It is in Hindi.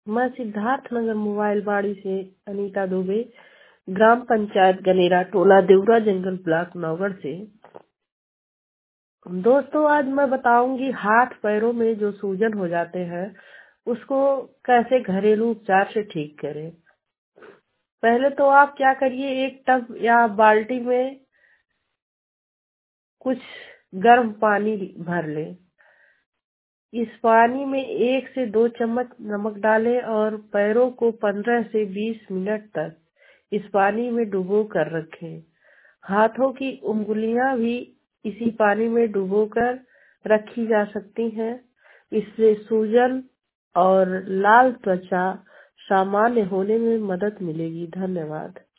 मैं सिद्धार्थ नगर मोबाइल बाड़ी से अनीता दुबे, ग्राम पंचायत गनेरा, टोला देवरा, जंगल ब्लॉक, नौगढ़ से। दोस्तों, आज मैं बताऊंगी हाथ पैरों में जो सूजन हो जाते हैं उसको कैसे घरेलू उपचार से ठीक करें। पहले तो आप क्या करिए, एक टब या बाल्टी में कुछ गर्म पानी भर लें। इस पानी में 1 से 2 चम्मच नमक डालें और पैरों को 15 से 20 मिनट तक इस पानी में डुबो कर रखें। हाथों की उंगलियां भी इसी पानी में डुबोकर रखी जा सकती हैं। इससे सूजन और लाल त्वचा सामान्य होने में मदद मिलेगी। धन्यवाद।